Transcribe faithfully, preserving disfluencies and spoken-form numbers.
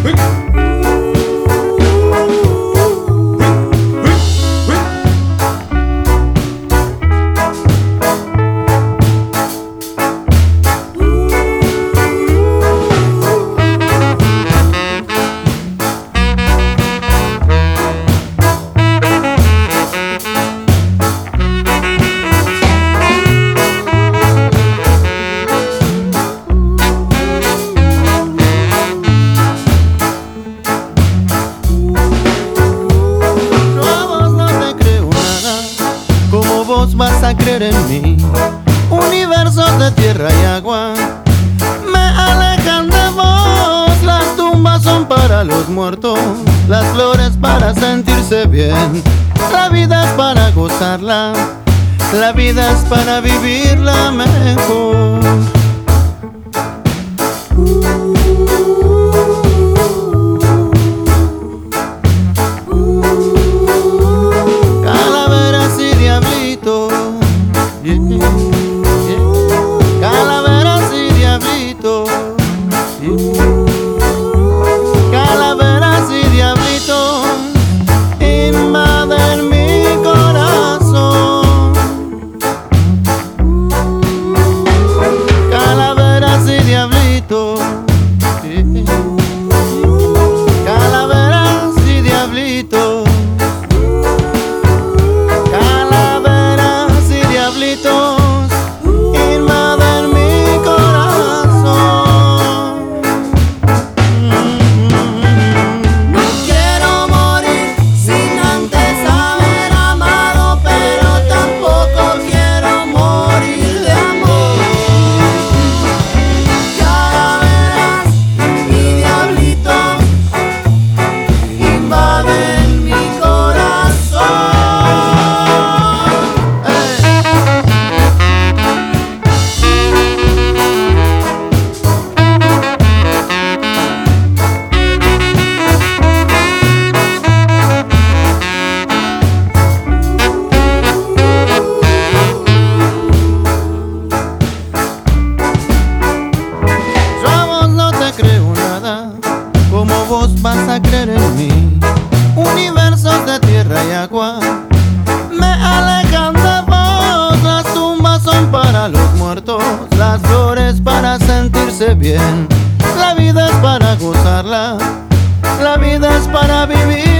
Vas a creer en mí. Universos de tierra y agua me alejan de vos. Las tumbas son para los muertos, las flores para sentirse bien. La vida es para gozarla, la vida es para vivirla mejor. Calaveras y diablitos, calaveras y diablitos, calaveras y diablitos invaden mi corazón. Calaveras y diablitos, calaveras y diablitos, calaveras y diablitos invaden mi corazón. No quiero morir sin antes haber amado, pero tampoco quiero morir de amor. Calaveras y diablitos invaden mi corazón. Yo a vos no te creo nada, como vos vas a creer en mí. Universos de tierra y agua me alejan de vos. Las tumbas son para los muertos, las flores para sentirse bien. La vida es para gozarla, la vida es para vivir.